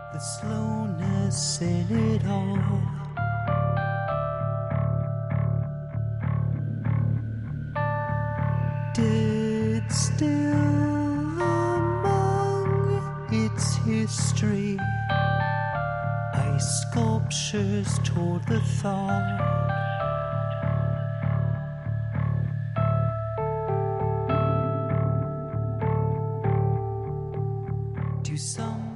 the slowness in it all. Dead still among its history, ice sculptures toward the thaw. To some